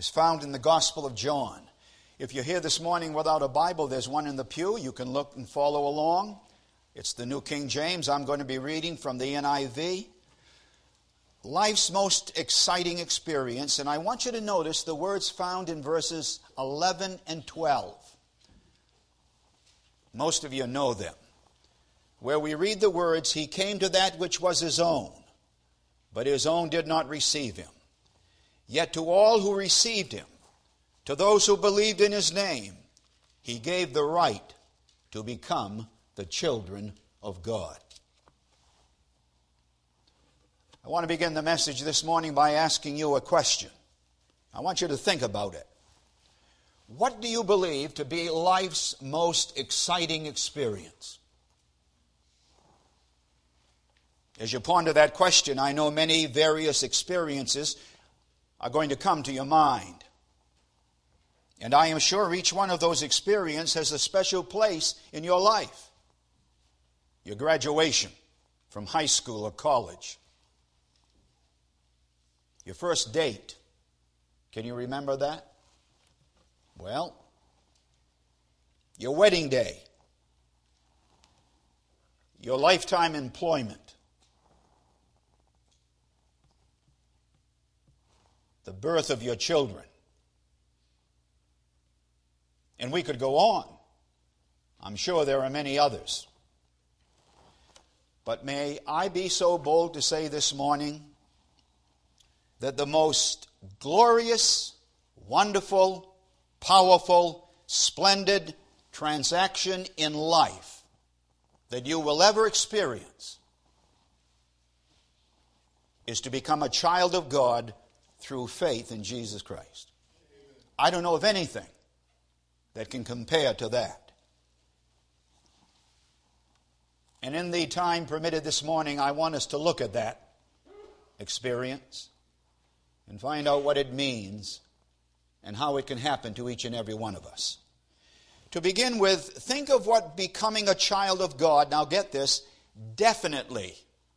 is found in the Gospel of John. If you're here this morning without a Bible, there's one in the pew. You can look and follow along. It's the New King James. I'm going to be reading from the NIV. Life's most exciting experience, and I want you to notice the words found in verses 11 and 12. Most of you know them. Where we read the words, "He came to that which was his own, but his own did not receive him. Yet to all who received him, to those who believed in his name, he gave the right to become the children of God." I want to begin the message this morning by asking you a question. I want you to think about it. What do you believe to be life's most exciting experience? As you ponder that question, I know many various experiences are going to come to your mind. And I am sure each one of those experiences has a special place in your life. Your graduation from high school or college. Your first date. Can you remember that? Well, your wedding day. Your lifetime employment. The birth of your children. And we could go on. I'm sure there are many others. But may I be so bold to say this morning that the most glorious, wonderful, powerful, splendid transaction in life that you will ever experience is to become a child of God through faith in Jesus Christ. I don't know of anything that can compare to that. And in the time permitted this morning, I want us to look at that experience and find out what it means and how it can happen to each and every one of us. To begin with, think of what becoming a child of God, now get this, definitely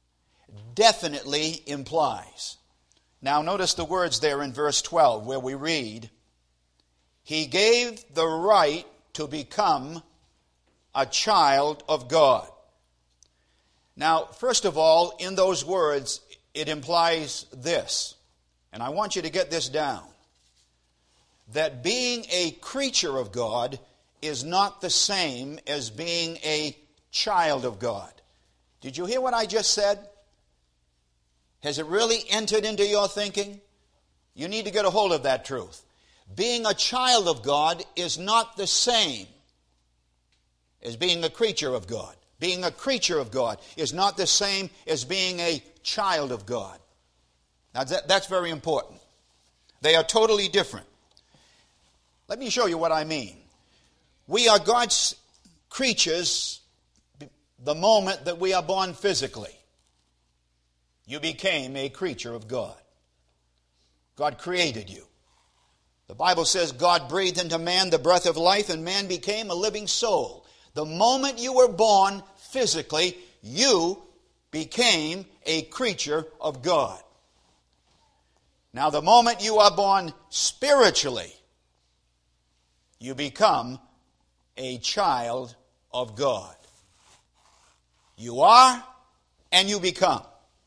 implies. Now notice the words there in verse 12 where we read, "He gave the right to become a child of God." Now, first of all, in those words, it implies this, and I want you to get this down, that being a creature of God is not the same as being a child of God. Did you hear what I just said? Has it really entered into your thinking? You need to get a hold of that truth. Being a child of God is not the same as being a creature of God. Being a creature of God is not the same as being a child of God. Now that's very important. They are totally different. Let me show you what I mean. We are God's creatures the moment that we are born physically. You became a creature of God. God created you. The Bible says God breathed into man the breath of life and man became a living soul. The moment you were born physically, you became a creature of God. Now, the moment you are born spiritually, you become a child of God. You are and you become.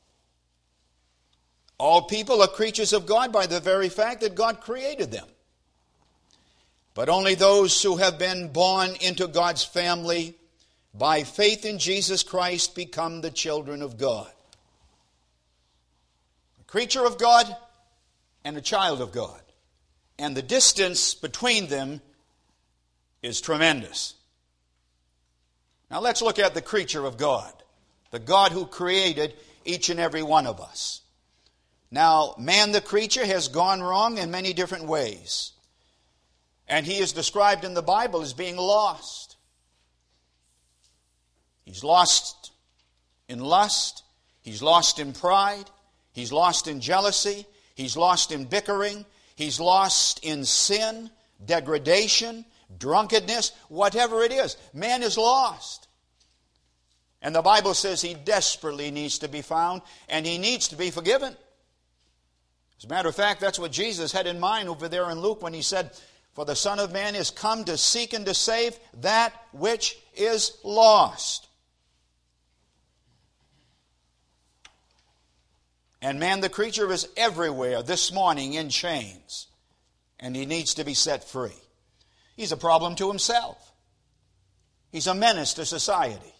All people are creatures of God by the very fact that God created them. But only those who have been born into God's family by faith in Jesus Christ become the children of God. A creature of God and a child of God. And the distance between them is tremendous. Now let's look at the creature of God. The God who created each and every one of us. Now, man the creature has gone wrong in many different ways. And he is described in the Bible as being lost. He's lost in lust. He's lost in pride. He's lost in jealousy. He's lost in bickering. He's lost in sin, degradation, drunkenness, whatever it is. Man is lost. And the Bible says he desperately needs to be found and he needs to be forgiven. As a matter of fact, that's what Jesus had in mind over there in Luke when he said, "For the Son of Man is come to seek and to save that which is lost." And man, the creature, is everywhere this morning in chains, and he needs to be set free. He's a problem to himself. He's a menace to society.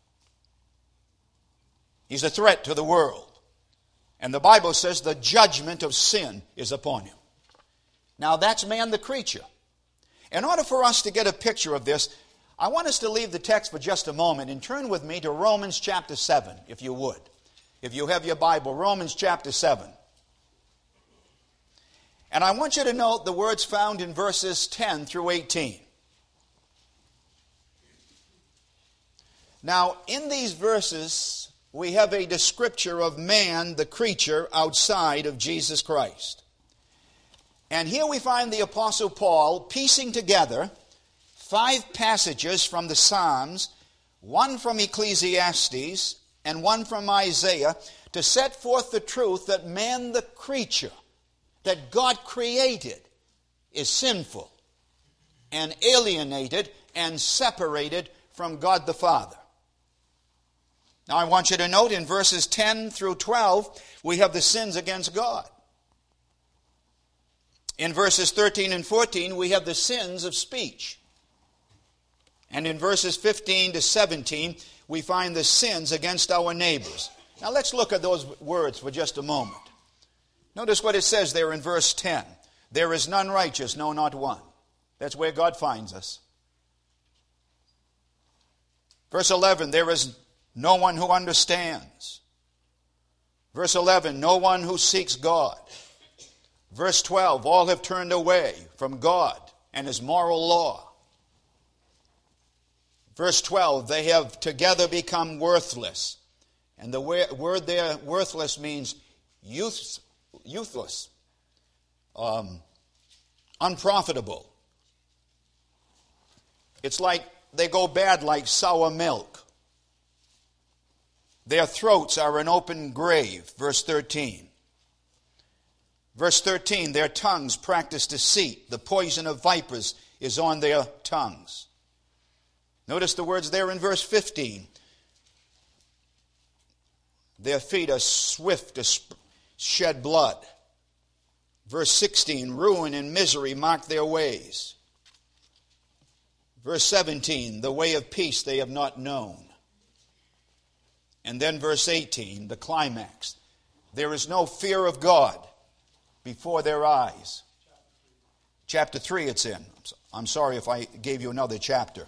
He's a threat to the world. And the Bible says the judgment of sin is upon him. Now that's man the creature. In order for us to get a picture of this, I want us to leave the text for just a moment and turn with me to Romans chapter 7, if you would. If you have your Bible, Romans chapter 7. And I want you to note the words found in verses 10 through 18. Now, in these verses, we have a description of man, the creature, outside of Jesus Christ. And here we find the Apostle Paul piecing together 5 passages from the Psalms, one from Ecclesiastes, and one from Isaiah, to set forth the truth that man, the creature, that God created, is sinful and alienated and separated from God the Father. Now I want you to note in verses 10 through 12, we have the sins against God. In verses 13 and 14, we have the sins of speech. And in verses 15 to 17, we find the sins against our neighbors. Now let's look at those words for just a moment. Notice what it says there in verse 10. There is none righteous, no, not one. That's where God finds us. Verse 11, there is no one who understands. Verse 11, no one who seeks God. Verse 12, all have turned away from God and his moral law. Verse 12, they have together become worthless. And the word there, worthless, means youthless, unprofitable. It's like they go bad like sour milk. Their throats are an open grave, verse 13. Verse 13, their tongues practice deceit. The poison of vipers is on their tongues. Notice the words there in verse 15. Their feet are swift to shed blood. Verse 16, ruin and misery mark their ways. Verse 17, the way of peace they have not known. And then verse 18, the climax. There is no fear of God before their eyes. Chapter 3 it's in. I'm sorry if I gave you another chapter.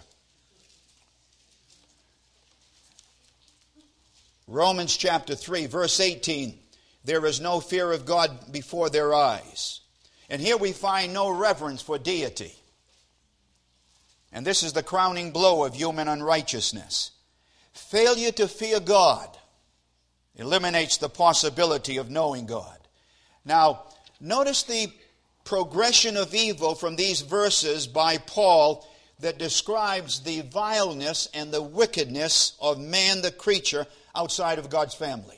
Romans chapter 3, verse 18. There is no fear of God before their eyes. And here we find no reverence for deity. And this is the crowning blow of human unrighteousness. Failure to fear God eliminates the possibility of knowing God. Now, notice the progression of evil from these verses by Paul that describes the vileness and the wickedness of man, the creature, outside of God's family.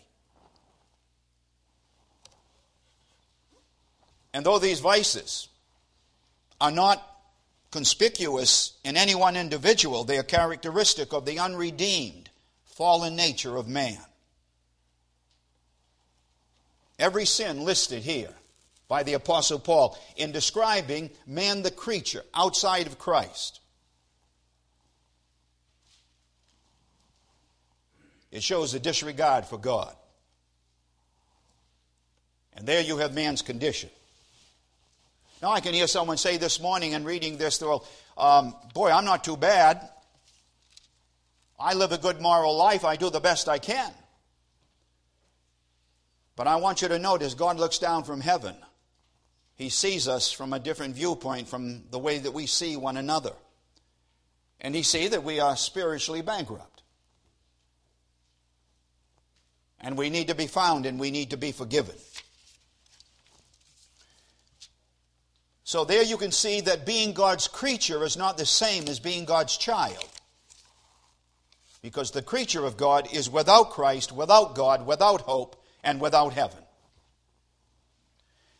And though these vices are not conspicuous in any one individual, they are characteristic of the unredeemed, fallen nature of man. Every sin listed here by the Apostle Paul in describing man the creature outside of Christ. It shows a disregard for God. And there you have man's condition. Now I can hear someone say this morning in reading this, boy, I'm not too bad. I live a good moral life. I do the best I can. But I want you to notice, God looks down from heaven. He sees us from a different viewpoint from the way that we see one another. And He sees that we are spiritually bankrupt. And we need to be found and we need to be forgiven. So there you can see that being God's creature is not the same as being God's child. Because the creature of God is without Christ, without God, without hope, and without heaven.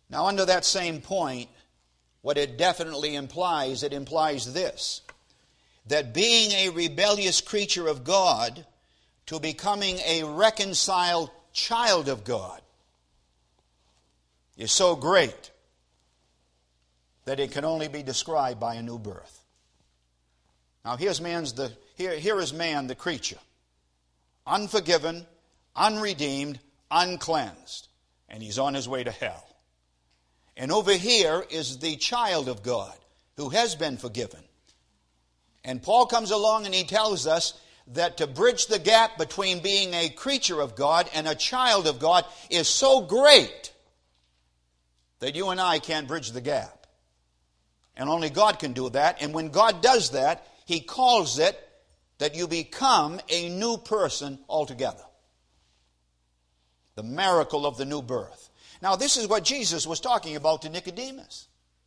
Now, under that same point, what it definitely implies, it implies this, that being a rebellious creature of God to becoming a reconciled child of God is so great that it can only be described by a new birth. Now, here is man, the creature, unforgiven, unredeemed, uncleansed, and he's on his way to hell. And over here is the child of God who has been forgiven. And Paul comes along and he tells us that to bridge the gap between being a creature of God and a child of God is so great that you and I can't bridge the gap. And only God can do that. And when God does that, He calls it that you become a new person altogether. The miracle of the new birth. Now, this is what Jesus was talking about to Nicodemus.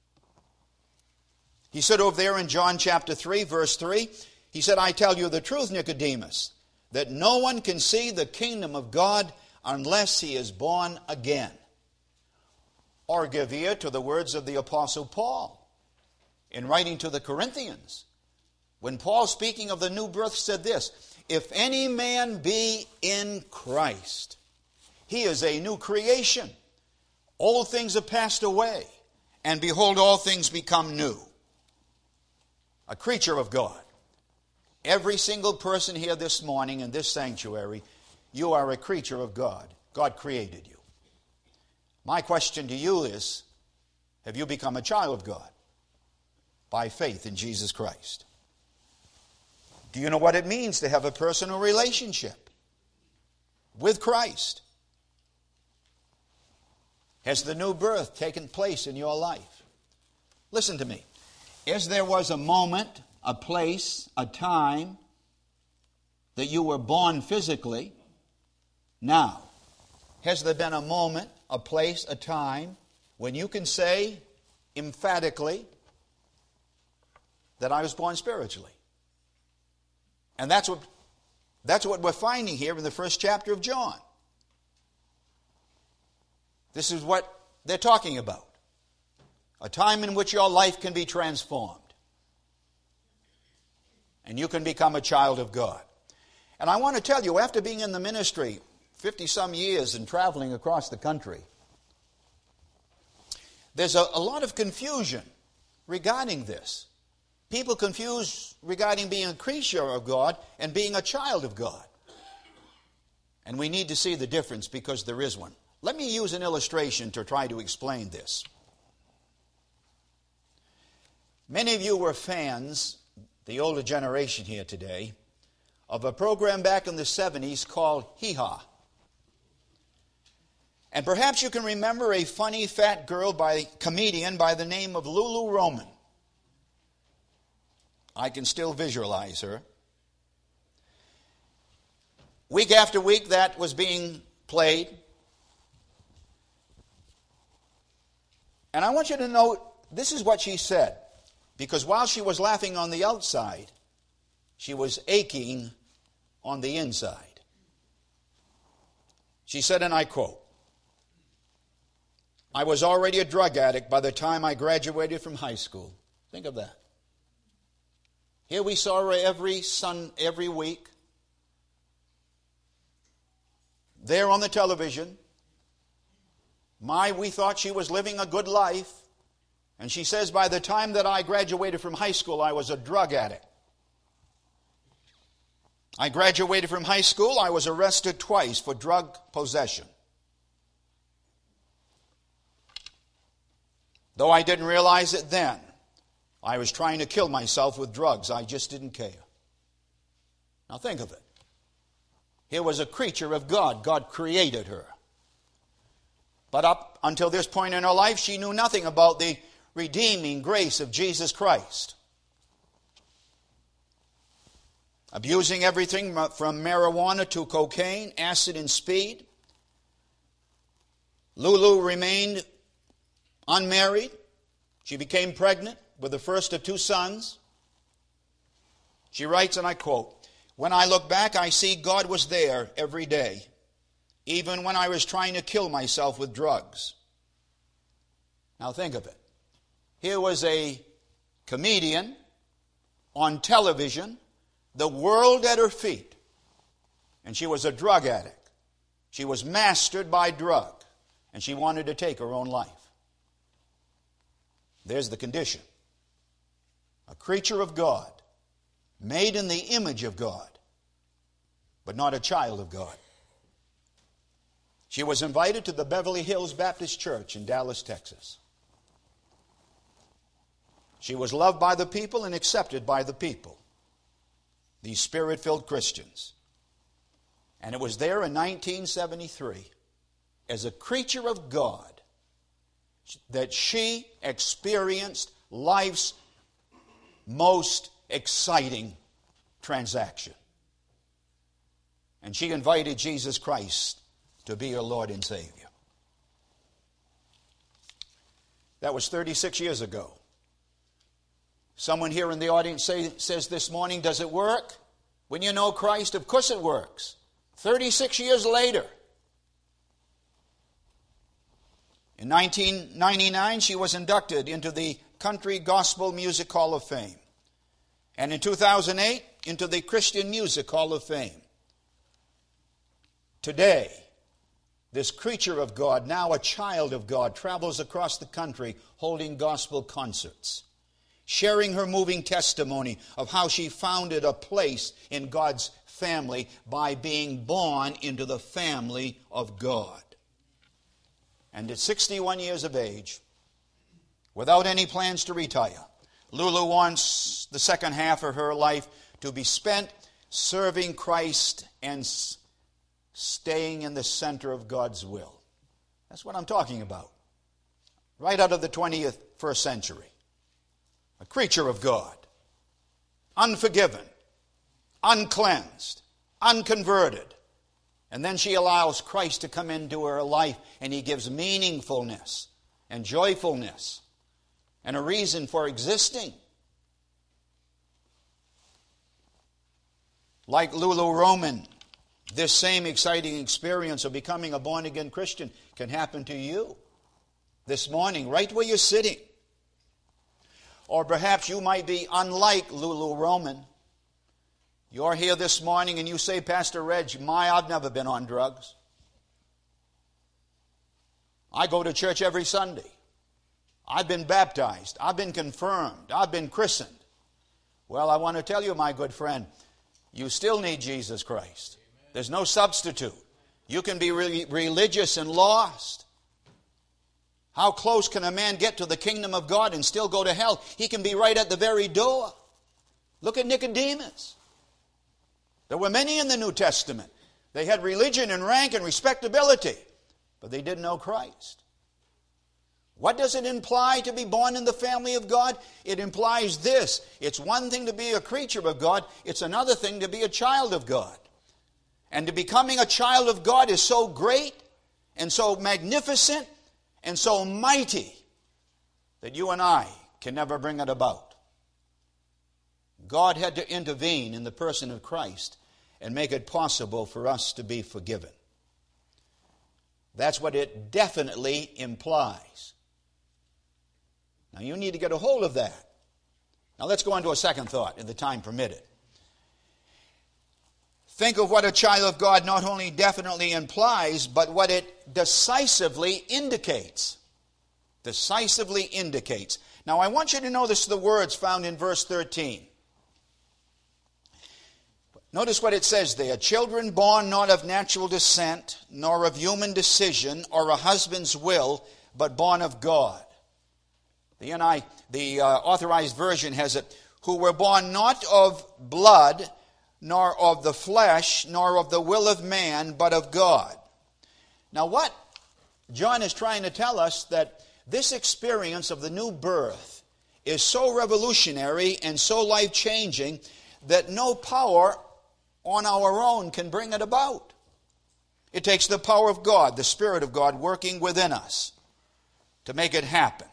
He said over there in John chapter 3, verse 3, He said, I tell you the truth, Nicodemus, that no one can see the kingdom of God unless he is born again. Or give ear to the words of the Apostle Paul in writing to the Corinthians. When Paul, speaking of the new birth, said this, if any man be in Christ, he is a new creation. Old things have passed away, and behold, all things become new. A creature of God. Every single person here this morning in this sanctuary, you are a creature of God. God created you. My question to you is, have you become a child of God by faith in Jesus Christ? Do you know what it means to have a personal relationship with Christ? Has the new birth taken place in your life? Listen to me. As there was a moment, a place, a time that you were born physically, now, has there been a moment, a place, a time when you can say emphatically that I was born spiritually? And that's what we're finding here in the first chapter of John. This is what they're talking about. A time in which your life can be transformed. And you can become a child of God. And I want to tell you, after being in the ministry 50-some years and traveling across the country, there's a lot of confusion regarding this. People confuse regarding being a creature of God and being a child of God. And we need to see the difference because there is one. Let me use an illustration to try to explain this. Many of you were fans, the older generation here today, of a program back in the 70s called Hee Haw. And perhaps you can remember a funny fat girl comedian by the name of Lulu Roman. I can still visualize her. Week after week that was being played. And I want you to note, this is what she said. Because while she was laughing on the outside, she was aching on the inside. She said, and I quote, I was already a drug addict by the time I graduated from high school. Think of that. Here we saw her every week. There on the television. We thought she was living a good life. And she says, by the time that I graduated from high school, I was a drug addict. I graduated from high school, I was arrested twice for drug possession. Though I didn't realize it then, I was trying to kill myself with drugs. I just didn't care. Now think of it. Here was a creature of God. God created her. But up until this point in her life, she knew nothing about the redeeming grace of Jesus Christ. Abusing everything from marijuana to cocaine, acid and speed. Lulu remained unmarried. She became pregnant with the first of 2 sons. She writes, and I quote, when I look back, I see God was there every day, even when I was trying to kill myself with drugs. Now think of it. Here was a comedian on television, the world at her feet. And she was a drug addict. She was mastered by drug. And she wanted to take her own life. There's the condition. A creature of God, made in the image of God, but not a child of God. She was invited to the Beverly Hills Baptist Church in Dallas, Texas. She was loved by the people and accepted by the people, these Spirit-filled Christians. And it was there in 1973, as a creature of God, that she experienced life's most exciting transaction. And she invited Jesus Christ to be her Lord and Savior. That was 36 years ago. Someone here in the audience says this morning, does it work? When you know Christ, of course it works. 36 years later. In 1999, she was inducted into the Country Gospel Music Hall of Fame. And in 2008, into the Christian Music Hall of Fame. Today, this creature of God, now a child of God, travels across the country holding gospel concerts, sharing her moving testimony of how she founded a place in God's family by being born into the family of God. And at 61 years of age, without any plans to retire, Lulu wants the second half of her life to be spent serving Christ and staying in the center of God's will. That's what I'm talking about. Right out of the 21st century. A creature of God. Unforgiven. Uncleansed. Unconverted. And then she allows Christ to come into her life, and He gives meaningfulness and joyfulness and a reason for existing. Like Lulu Roman, this same exciting experience of becoming a born-again Christian can happen to you this morning, right where you're sitting. Or perhaps you might be unlike Lulu Roman. You're here this morning and you say, Pastor Reg, I've never been on drugs. I go to church every Sunday. I've been baptized. I've been confirmed. I've been christened. Well, I want to tell you, my good friend, you still need Jesus Christ. There's no substitute. You can be religious and lost. How close can a man get to the kingdom of God and still go to hell? He can be right at the very door. Look at Nicodemus. There were many in the New Testament. They had religion and rank and respectability, but they didn't know Christ. What does it imply to be born in the family of God? It implies this. It's one thing to be a creature of God. It's another thing to be a child of God. And to becoming a child of God is so great and so magnificent and so mighty that you and I can never bring it about. God had to intervene in the person of Christ and make it possible for us to be forgiven. That's what it definitely implies. Now you need to get a hold of that. Now let's go on to a second thought, if the time permitted. Think of what a child of God not only definitely implies, but what it decisively indicates. Decisively indicates. Now I want you to notice the words found in verse 13. Notice what it says there. Children born not of natural descent, nor of human decision, or a husband's will, but born of God. The Authorized Version has it, who were born not of blood, nor of the flesh, nor of the will of man, but of God. Now what John is trying to tell us, that this experience of the new birth is so revolutionary and so life-changing that no power on our own can bring it about. It takes the power of God, the Spirit of God, working within us to make it happen.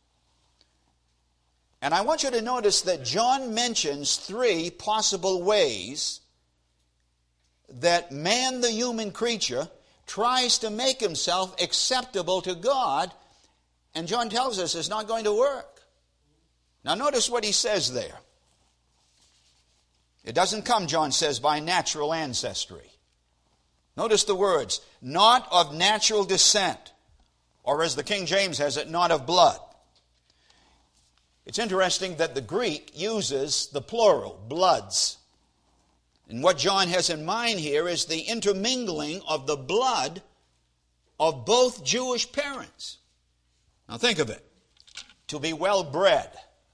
And I want you to notice that John mentions three possible ways that man, the human creature, tries to make himself acceptable to God And John tells us it's not going to work. Now notice what he says there. It doesn't come, John says, by natural ancestry. Notice the words, not of natural descent, or as the King James has it, not of blood. It's interesting that the Greek uses the plural, bloods. And what John has in mind here is the intermingling of the blood of both Jewish parents. Now think of it. To be well bred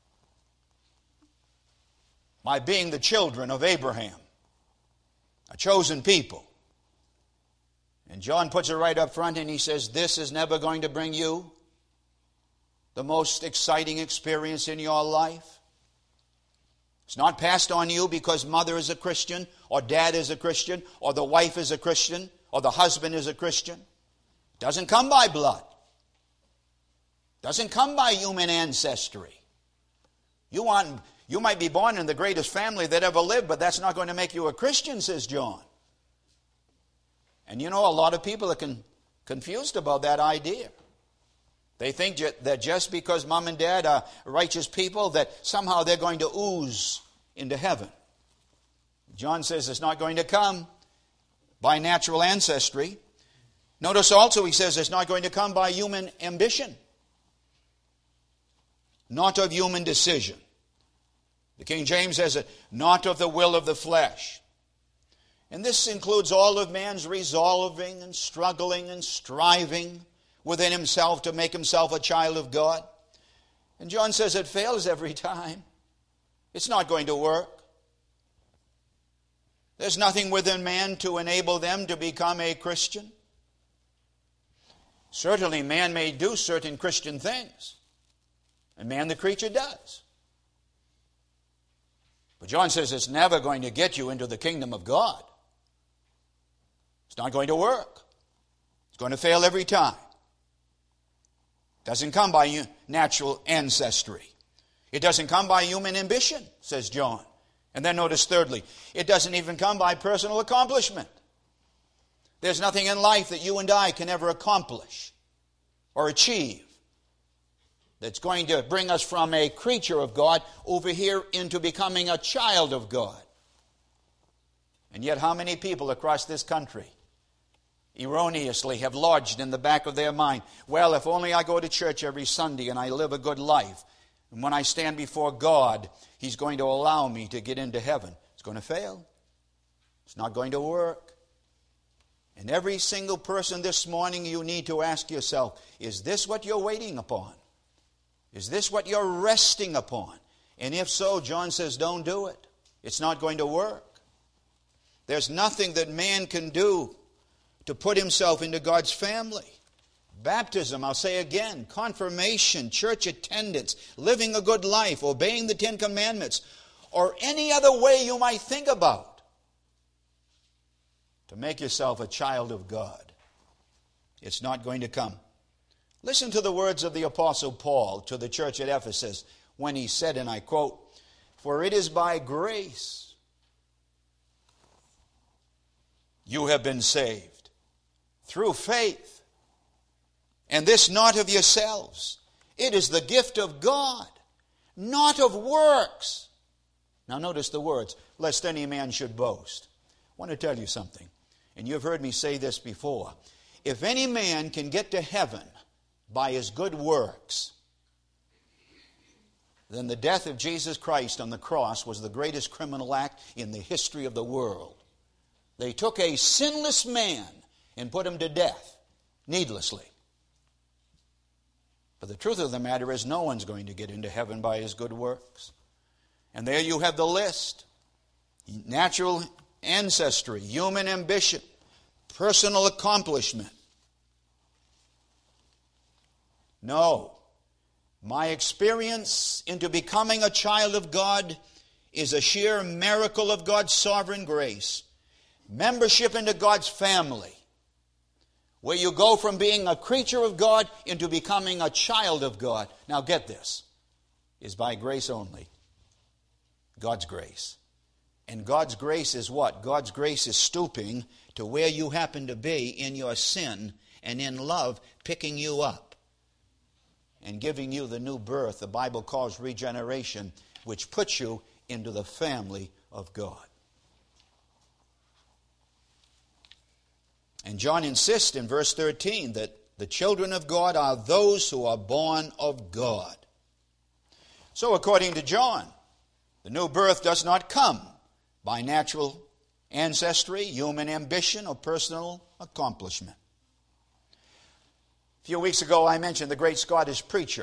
by being the children of Abraham, a chosen people. And John puts it right up front and he says, this is never going to bring you the most exciting experience in your life. It's not passed on you because mother is a Christian, or dad is a Christian, or the wife is a Christian, or the husband is a Christian. It doesn't come by blood. It doesn't come by human ancestry. You might be born in the greatest family that ever lived, but that's not going to make you a Christian, says John. And you know, a lot of people are confused about that idea. They think that just because mom and dad are righteous people, that somehow they're going to ooze into heaven. John says it's not going to come by natural ancestry. Notice also he says it's not going to come by human ambition, not of human decision. The King James says it, not of the will of the flesh. And this includes all of man's resolving and struggling and striving within himself to make himself a child of God. And John says it fails every time. It's not going to work. There's nothing within man to enable them to become a Christian. Certainly man may do certain Christian things. And man, the creature, does. But John says it's never going to get you into the kingdom of God. It's not going to work. It's going to fail every time. It doesn't come by natural ancestry. It doesn't come by human ambition, says John. And then notice thirdly, it doesn't even come by personal accomplishment. There's nothing in life that you and I can ever accomplish or achieve that's going to bring us from a creature of God over here into becoming a child of God. And yet how many people across this country erroneously have lodged in the back of their mind, well, if only I go to church every Sunday and I live a good life, and when I stand before God, He's going to allow me to get into heaven. It's going to fail. It's not going to work. And every single person this morning, you need to ask yourself, is this what you're waiting upon? Is this what you're resting upon? And if so, John says, don't do it. It's not going to work. There's nothing that man can do to put himself into God's family. Baptism, I'll say again, confirmation, church attendance, living a good life, obeying the Ten Commandments, or any other way you might think about to make yourself a child of God. It's not going to come. Listen to the words of the Apostle Paul to the church at Ephesus when he said, and I quote, "For it is by grace you have been saved, through faith, and this not of yourselves. It is the gift of God, not of works." Now notice the words, lest any man should boast. I want to tell you something, and you've heard me say this before. If any man can get to heaven by his good works, then the death of Jesus Christ on the cross was the greatest criminal act in the history of the world. They took a sinless man and put him to death needlessly. But the truth of the matter is no one's going to get into heaven by his good works. And there you have the list. Natural ancestry, human ambition, personal accomplishment. No. My experience into becoming a child of God is a sheer miracle of God's sovereign grace. Membership into God's family, where you go from being a creature of God into becoming a child of God. Now get this, is by grace only. God's grace. And God's grace is what? God's grace is stooping to where you happen to be in your sin and in love picking you up. and giving you the new birth the Bible calls regeneration, which puts you into the family of God. And John insists in verse 13 that the children of God are those who are born of God. So according to John, the new birth does not come by natural ancestry, human ambition, or personal accomplishment. A few weeks ago I mentioned the great Scottish preacher,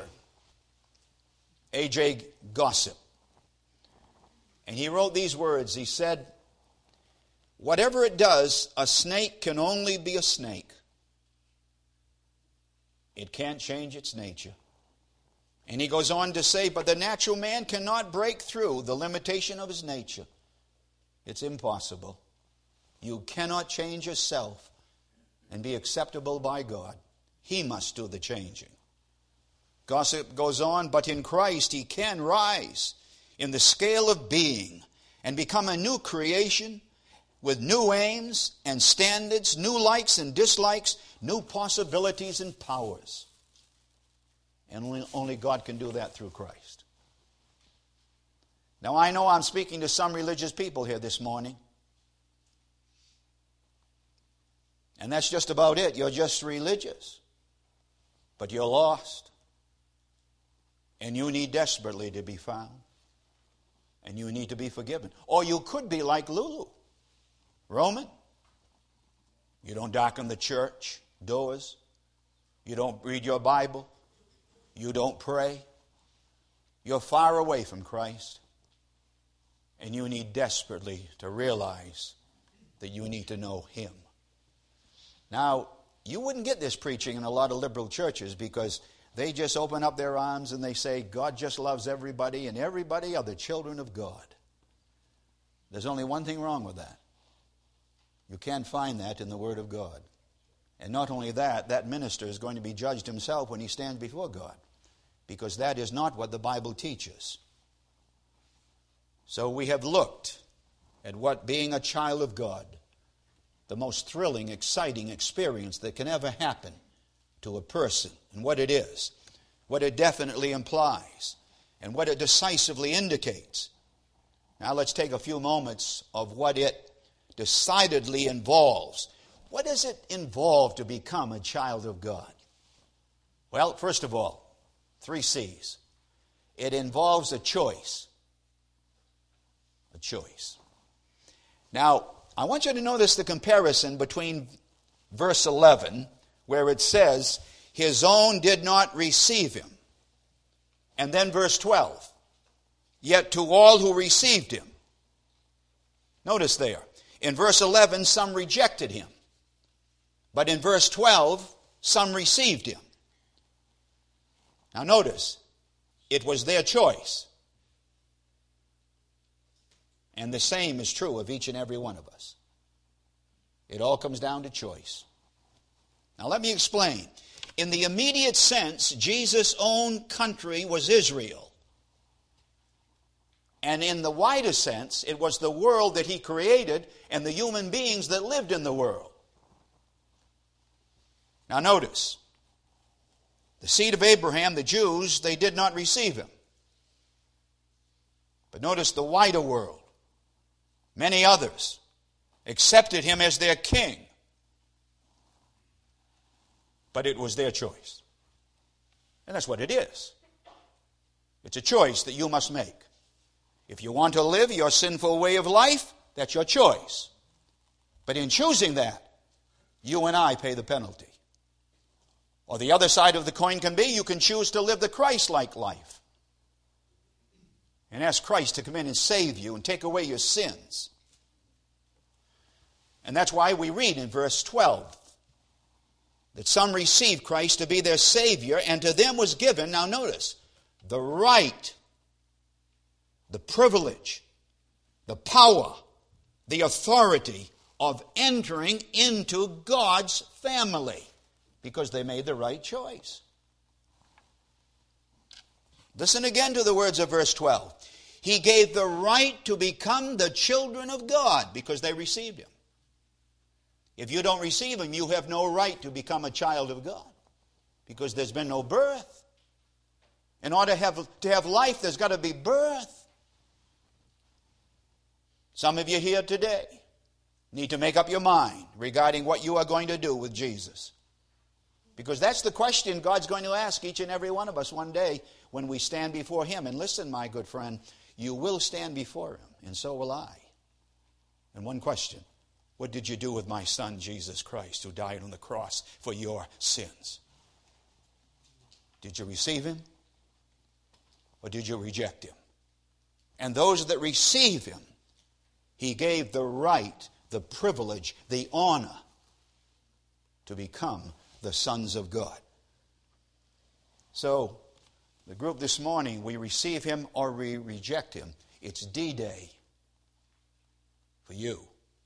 A.J. Gossip. And he wrote these words. He said, "Whatever it does, a snake can only be a snake. It can't change its nature." And he goes on to say, "But the natural man cannot break through the limitation of his nature. It's impossible. You cannot change yourself and be acceptable by God. He must do the changing." Gossip goes on, "But in Christ he can rise in the scale of being and become a new creation with new aims and standards, new likes and dislikes, new possibilities and powers. And only God can do that through Christ." Now I know I'm speaking to some religious people here this morning. And that's just about it. You're just religious. But you're lost. And you need desperately to be found. And you need to be forgiven. Or you could be like Lulu. Roman. You don't darken the church doors. You don't read your Bible. You don't pray. You're far away from Christ. And you need desperately to realize that you need to know Him. Now, you wouldn't get this preaching in a lot of liberal churches because they just open up their arms and they say, God just loves everybody and everybody are the children of God. There's only one thing wrong with that. You can't find that in the Word of God. And not only that, that minister is going to be judged himself when he stands before God, because that is not what the Bible teaches. So we have looked at what being a child of God, the most thrilling, exciting experience that can ever happen to a person, and what it is, what it definitely implies, and what it decisively indicates. Now let's take a few moments of what it decidedly involves. What does it involve to become a child of God? Well, first of all, 3 C's. It involves a choice. A choice. Now, I want you to notice the comparison between verse 11, where it says, his own did not receive him. And then verse 12, yet to all who received him. Notice there, in verse 11, some rejected him. But in verse 12, some received him. Now notice, it was their choice. And the same is true of each and every one of us. It all comes down to choice. Now let me explain. In the immediate sense, Jesus' own country was Israel. And in the wider sense, it was the world that he created and the human beings that lived in the world. Now notice, the seed of Abraham, the Jews, they did not receive him. But notice the wider world. Many others accepted him as their king. But it was their choice. And that's what it is. It's a choice that you must make. If you want to live your sinful way of life, that's your choice. But in choosing that, you and I pay the penalty. Or the other side of the coin can be, you can choose to live the Christ-like life. And ask Christ to come in and save you and take away your sins. And that's why we read in verse 12 that some received Christ to be their Savior, and to them was given, now notice, the right, the privilege, the power, the authority of entering into God's family, because they made the right choice. Listen again to the words of verse 12. He gave the right to become the children of God because they received him. If you don't receive him, you have no right to become a child of God because there's been no birth. In order to have life, there's got to be birth. Some of you here today need to make up your mind regarding what you are going to do with Jesus. Because that's the question God's going to ask each and every one of us one day when we stand before Him. And listen, my good friend, you will stand before Him, and so will I. And one question: what did you do with my Son, Jesus Christ, who died on the cross for your sins? Did you receive Him, or did you reject Him? And those that receive Him, He gave the right, the privilege, the honor to become the sons of God. So, the group this morning, we receive Him or we reject Him. It's D-Day for you.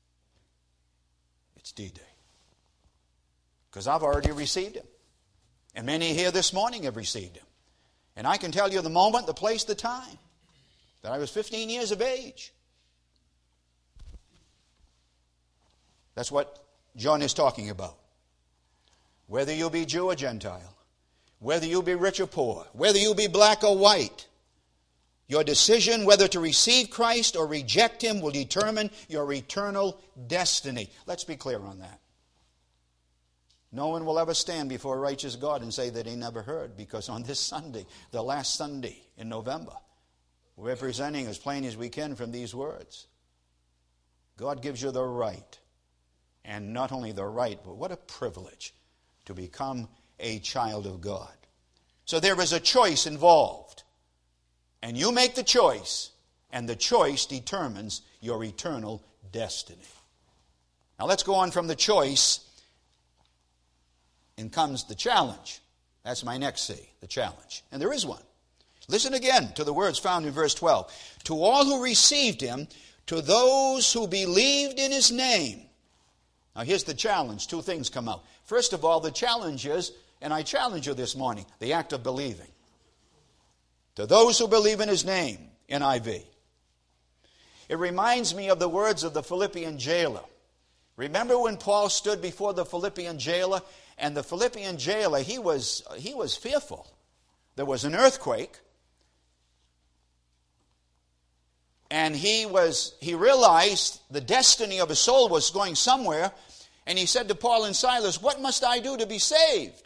It's D-Day. Because I've already received Him. And many here this morning have received Him. And I can tell you the moment, the place, the time, that I was 15 years of age. That's what John is talking about. Whether you be Jew or Gentile, whether you be rich or poor, whether you be black or white, your decision whether to receive Christ or reject Him will determine your eternal destiny. Let's be clear on that. No one will ever stand before a righteous God and say that he never heard, because on this Sunday, the last Sunday in November, we're presenting as plain as we can from these words. God gives you the right, and not only the right, but what a privilege to become a child of God. So there is a choice involved. And you make the choice, and the choice determines your eternal destiny. Now let's go on from the choice, and comes the challenge. That's my next C, the challenge. And there is one. Listen again to the words found in verse 12. To all who received Him, to those who believed in His name. Now here's the challenge. Two things come out. First of all, the challenge is, and I challenge you this morning, the act of believing. To those who believe in His name, NIV. It reminds me of the words of the Philippian jailer. Remember when Paul stood before the Philippian jailer, and the Philippian jailer, he was fearful. There was an earthquake, and he realized the destiny of his soul was going somewhere, and he said to Paul and Silas, "What must I do to be saved?"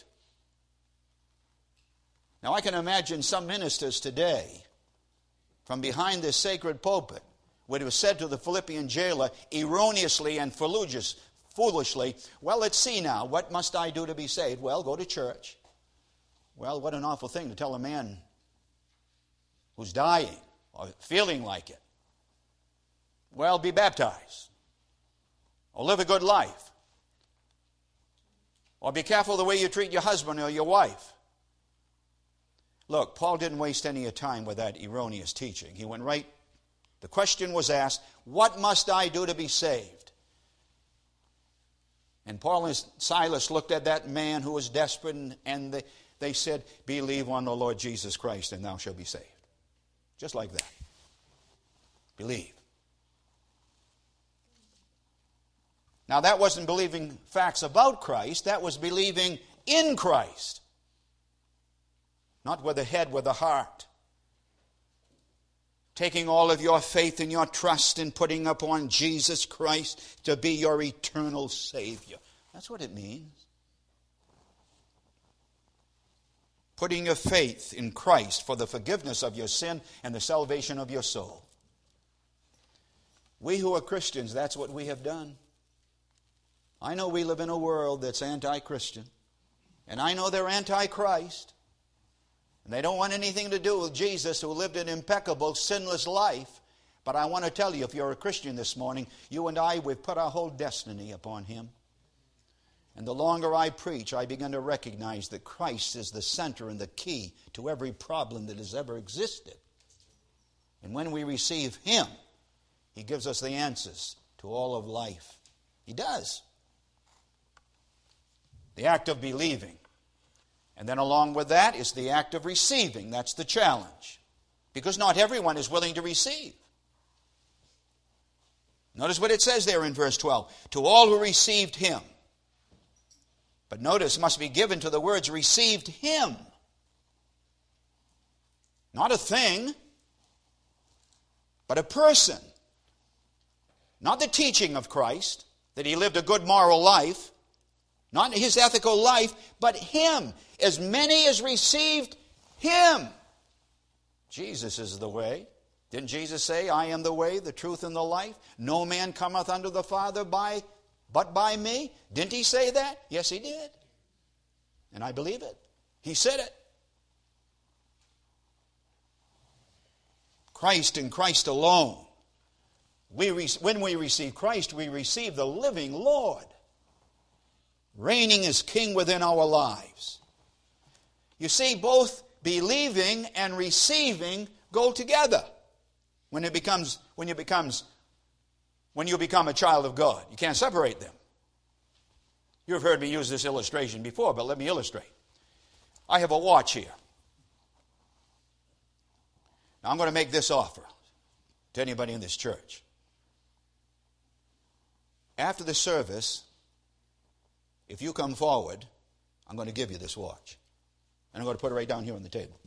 Now I can imagine some ministers today, from behind this sacred pulpit, would have said to the Philippian jailer, erroneously and foolishly, "Well, let's see now, what must I do to be saved?" Well, go to church. Well, what an awful thing to tell a man who's dying or feeling like it. Well, be baptized. Or live a good life. Or be careful the way you treat your husband or your wife. Look, Paul didn't waste any time with that erroneous teaching. He went right. The question was asked, what must I do to be saved? And Paul and Silas looked at that man who was desperate, and they said, believe on the Lord Jesus Christ and thou shalt be saved. Just like that. Believe. Now that wasn't believing facts about Christ, that was believing in Christ. Not with the head, with the heart. Taking all of your faith and your trust and putting upon Jesus Christ to be your eternal Savior. That's what it means. Putting your faith in Christ for the forgiveness of your sin and the salvation of your soul. We who are Christians, that's what we have done. I know we live in a world that's anti-Christian. And I know they're anti-Christ. And they don't want anything to do with Jesus, who lived an impeccable, sinless life. But I want to tell you, if you're a Christian this morning, you and I, we've put our whole destiny upon Him. And the longer I preach, I begin to recognize that Christ is the center and the key to every problem that has ever existed. And when we receive Him, He gives us the answers to all of life. He does. The act of believing. And then along with that is the act of receiving. That's the challenge. Because not everyone is willing to receive. Notice what it says there in verse 12. To all who received Him. But notice, must be given to the words received Him. Not a thing, but a person. Not the teaching of Christ, that he lived a good moral life, not his ethical life, but him. As many as received him. Jesus is the way. Didn't Jesus say, I am the way, the truth, and the life? No man cometh unto the Father but by me. Didn't he say that? Yes, he did. And I believe it. He said it. Christ and Christ alone. When we receive Christ, we receive the living Lord, reigning as King within our lives. You see, both believing and receiving go together when you become a child of God. You can't separate them. You've heard me use this illustration before, but let me illustrate. I have a watch here. Now I'm going to make this offer to anybody in this church. After the service, if you come forward, I'm going to give you this watch. And I'm going to put it right down here on the table.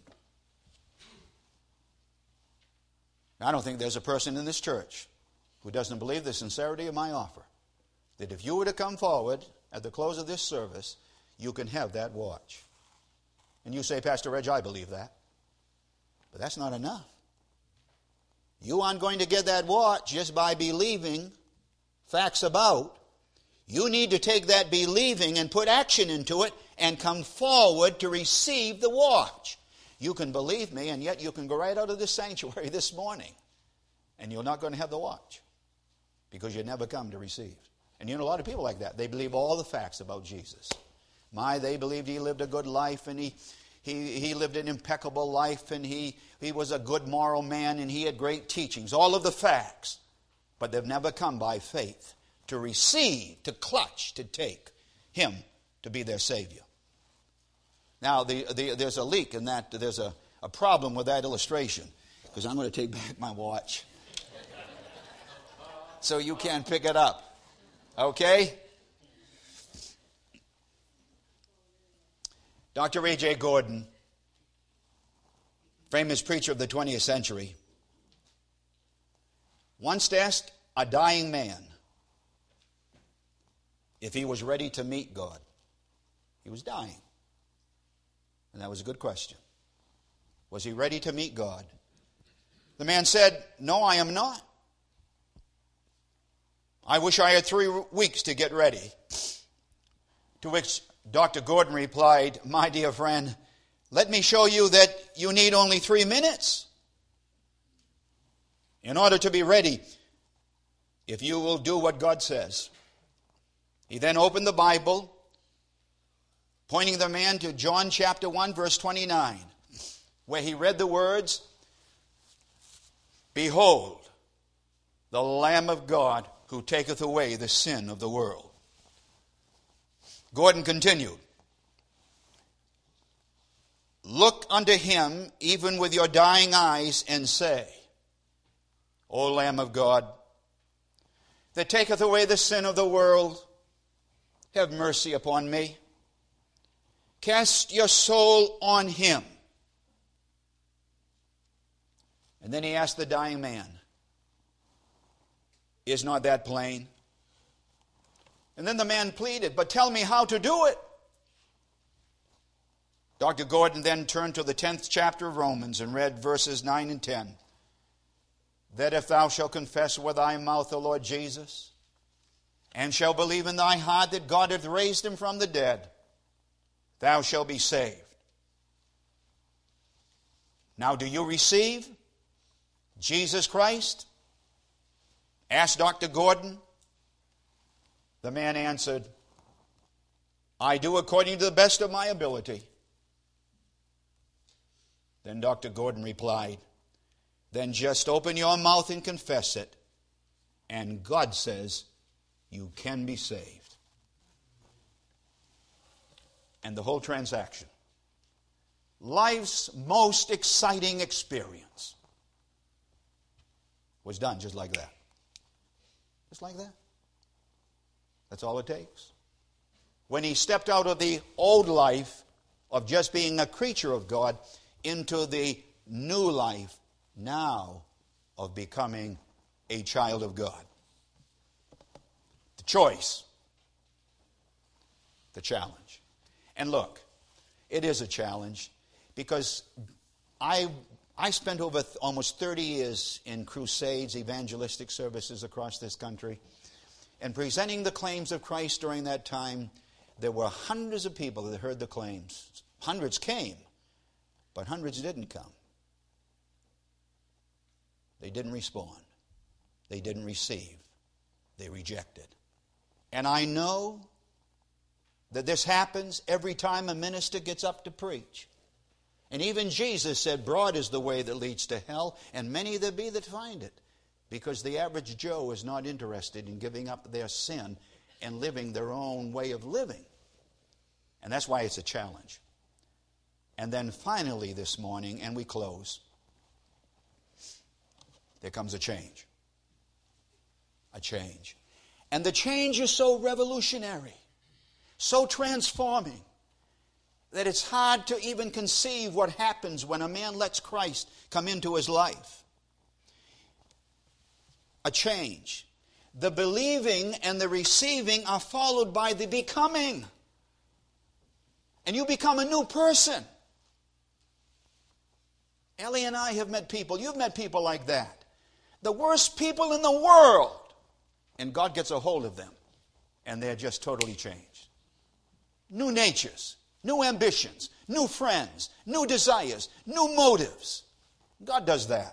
Now, I don't think there's a person in this church who doesn't believe the sincerity of my offer. That if you were to come forward at the close of this service, you can have that watch. And you say, Pastor Reg, I believe that. But that's not enough. You aren't going to get that watch just by believing facts about. You need to take that believing and put action into it and come forward to receive the watch. You can believe me, and yet you can go right out of this sanctuary this morning, and you're not going to have the watch because you never come to receive. And you know a lot of people like that. They believe all the facts about Jesus. They believed he lived a good life, and he lived an impeccable life, and he was a good moral man, and he had great teachings. All of the facts. But they've never come by faith to receive, to clutch, to take him to be their Savior. Now, there's a leak in that. There's a problem with that illustration, because I'm going to take back my watch so you can't pick it up. Okay? Dr. A.J. Gordon, famous preacher of the 20th century, once asked a dying man if he was ready to meet God. He was dying. And that was a good question. Was he ready to meet God? The man said, no, I am not. I wish I had 3 weeks to get ready. To which Dr. Gordon replied, my dear friend, let me show you that you need only 3 minutes in order to be ready, if you will do what God says. He then opened the Bible, pointing the man to John chapter 1, verse 29, where he read the words, behold, the Lamb of God who taketh away the sin of the world. Gordon continued, look unto him even with your dying eyes and say, O Lamb of God, that taketh away the sin of the world, have mercy upon me. Cast your soul on him. And then he asked the dying man, is not that plain? And then the man pleaded, but tell me how to do it. Dr. Gordon then turned to the 10th chapter of Romans and read verses 9 and 10. That if thou shalt confess with thy mouth the Lord Jesus, and shalt believe in thy heart that God hath raised him from the dead, thou shalt be saved. Now, do you receive Jesus Christ? Asked Dr. Gordon. The man answered, I do according to the best of my ability. Then Dr. Gordon replied, then just open your mouth and confess it, and God says you can be saved. And the whole transaction. Life's most exciting experience was done just like that. Just like that. That's all it takes. When he stepped out of the old life of just being a creature of God into the new life now of becoming a child of God. The choice. The challenge. And look, it is a challenge because I spent over almost 30 years in crusades, evangelistic services across this country, and presenting the claims of Christ during that time. There were hundreds of people that heard the claims. Hundreds came, but hundreds didn't come. They didn't respond. They didn't receive. They rejected. And I know that this happens every time a minister gets up to preach. And even Jesus said, broad is the way that leads to hell, and many there be that find it. Because the average Joe is not interested in giving up their sin and living their own way of living. And that's why it's a challenge. And then finally this morning, and we close, there comes a change. A change. And the change is so revolutionary, so transforming, that it's hard to even conceive what happens when a man lets Christ come into his life. A change. The believing and the receiving are followed by the becoming. And you become a new person. Ellie and I have met people, you've met people like that. The worst people in the world. And God gets a hold of them. And they're just totally changed. New natures, new ambitions, new friends, new desires, new motives. God does that.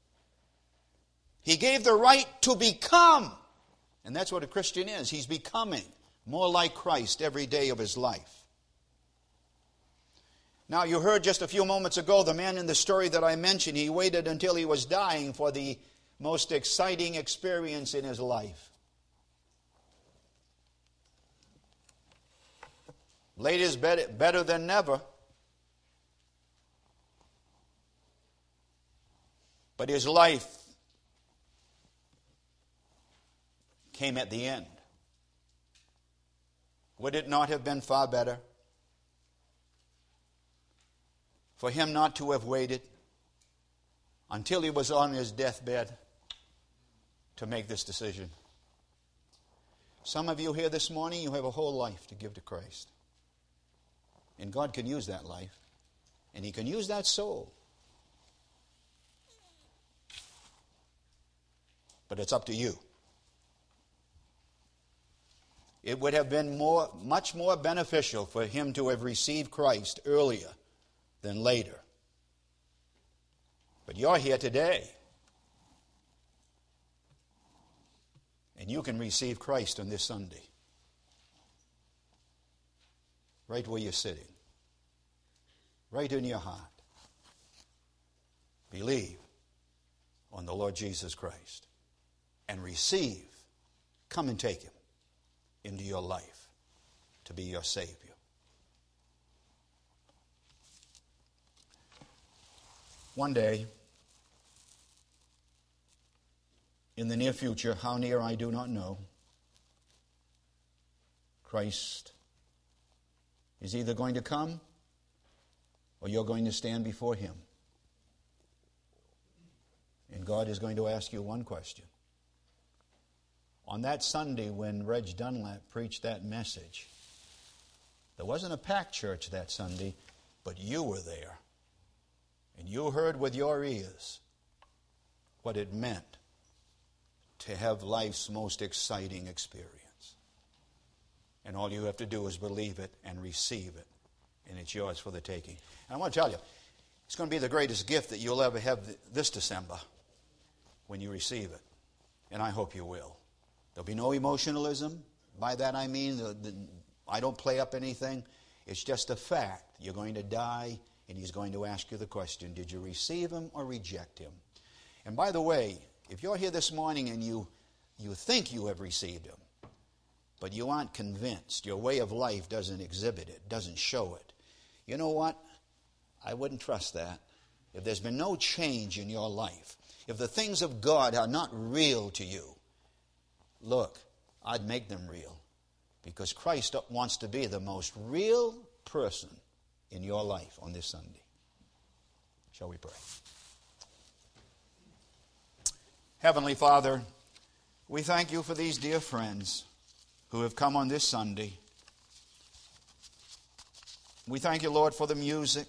He gave the right to become. And that's what a Christian is. He's becoming more like Christ every day of his life. Now, you heard just a few moments ago the man in the story that I mentioned. He waited until he was dying for the most exciting experience in his life. Late is better than never. But his life came at the end. Would it not have been far better for him not to have waited until he was on his deathbed to make this decision? Some of you here this morning, you have a whole life to give to Christ. And God can use that life. And He can use that soul. But it's up to you. It would have been much more beneficial for him to have received Christ earlier than later. But you're here today. And you can receive Christ on this Sunday. Right where you're sitting. Right in your heart. Believe on the Lord Jesus Christ. And receive. Come and take Him into your life to be your Savior. One day, in the near future, how near I do not know, Christ is either going to come or you're going to stand before Him. And God is going to ask you one question. On that Sunday when Reg Dunlap preached that message, there wasn't a packed church that Sunday, but you were there. And you heard with your ears what it meant to have life's most exciting experience. And all you have to do is believe it and receive it. And it's yours for the taking. And I want to tell you, it's going to be the greatest gift that you'll ever have this December when you receive it. And I hope you will. There'll be no emotionalism. By that I mean, I don't play up anything. It's just a fact. You're going to die, and He's going to ask you the question, did you receive Him or reject Him? And by the way, if you're here this morning and you think you have received Him, but you aren't convinced, your way of life doesn't exhibit it, doesn't show it, you know what? I wouldn't trust that. If there's been no change in your life, if the things of God are not real to you, look, I'd make them real. Because Christ wants to be the most real person in your life on this Sunday. Shall we pray? Heavenly Father, we thank you for these dear friends who have come on this Sunday. We thank you, Lord, for the music,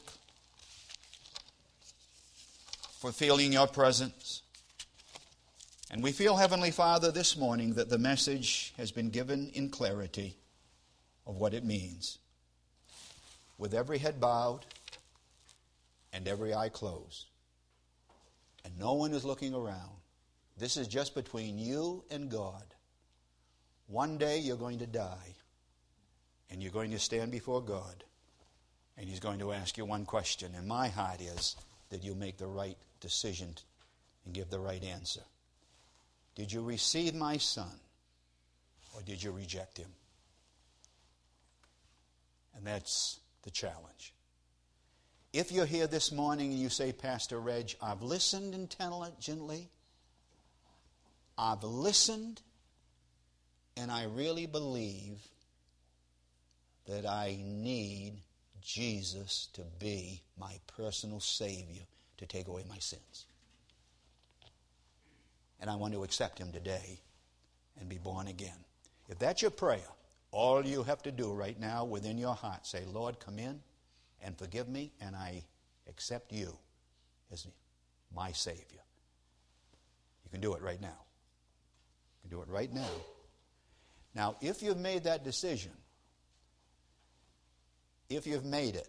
for feeling your presence. And we feel, Heavenly Father, this morning that the message has been given in clarity of what it means. With every head bowed and every eye closed, and no one is looking around. This is just between you and God. One day you're going to die, and you're going to stand before God, and He's going to ask you one question. And my heart is that you make the right decision and give the right answer. Did you receive my Son, or did you reject Him? And that's the challenge. If you're here this morning and you say, Pastor Reg, I've listened intelligently, I've listened, and I really believe that I need Jesus to be my personal Savior to take away my sins. And I want to accept Him today and be born again. If that's your prayer, all you have to do right now within your heart, say, Lord, come in and forgive me, and I accept you as my Savior. You can do it right now. You can do it right now. Now, if you've made that decision, if you've made it,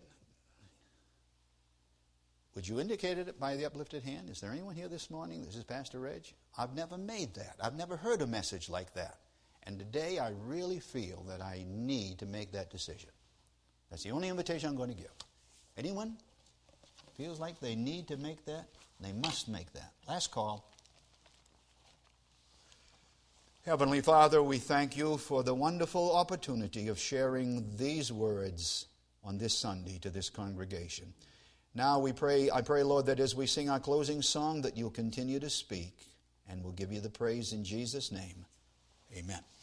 would you indicate it by the uplifted hand? Is there anyone here this morning? This is Pastor Reg. I've never made that. I've never heard a message like that. And today I really feel that I need to make that decision. That's the only invitation I'm going to give. Anyone feels like they need to make that? They must make that. Last call. Heavenly Father, we thank you for the wonderful opportunity of sharing these words on this Sunday to this congregation. Now I pray, Lord, that as we sing our closing song, that you'll continue to speak, and we'll give you the praise in Jesus' name. Amen.